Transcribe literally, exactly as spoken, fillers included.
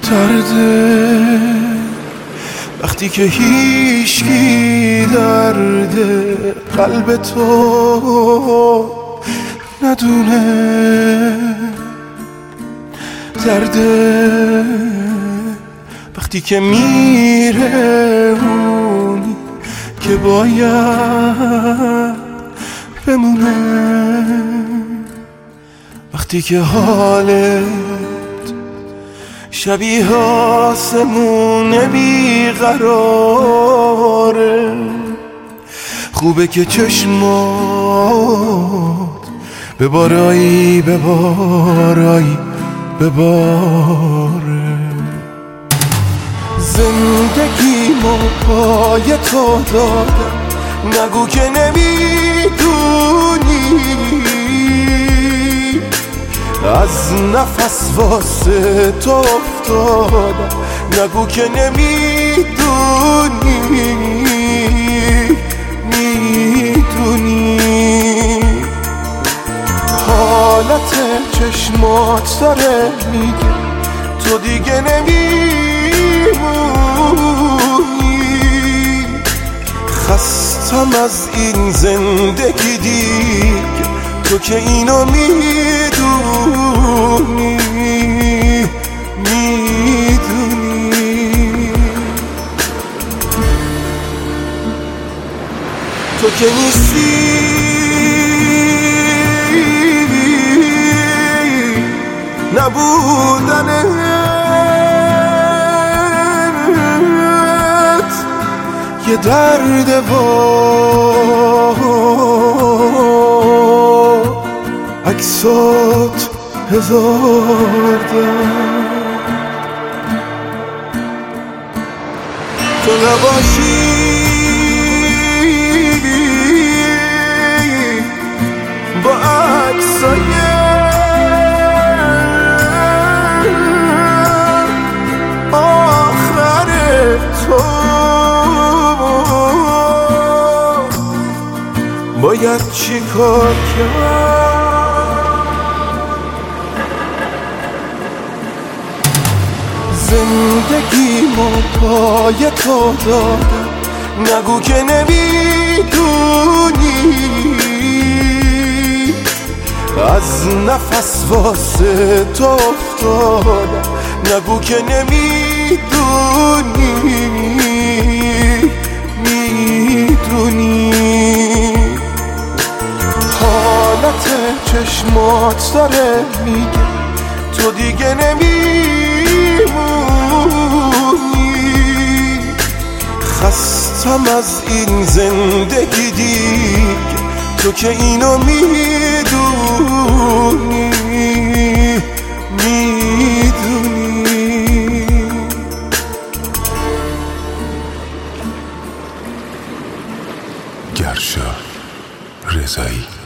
درده وقتی که هیچکی درد قلب تو ندونه، درده وقتی که میره اونی که باید بمونه، وقتی که حالت شبیه آسمون بیقراره، خوبه که چشمات ببارایی ببارایی بباره. زندگیمو پای تو دادم، نگو که نمیدونی، از نفس واسه تو افتادم، نگو که نمیدونی میدونی. حالت چشمات داره میگه تو دیگه نمیمونی، خستم از این زندگی دیگه، تو که اینو میدونی میدونی. تو که نیستی نبودنت یه درد و عکسات هزار درد. تو نباشی با عکسای باید چی کار کرد؟ زندگیمو پای تو دادم، نگو که نمیدونی، از نفس واسه تو افتادم، نگو که نمیدونی میدونی. حالت چشمات داره میگه تو دیگه نمیمونی، خستم از این زندگی دیگه، تو که اینو میدونی میدونی. گرشا رضایی.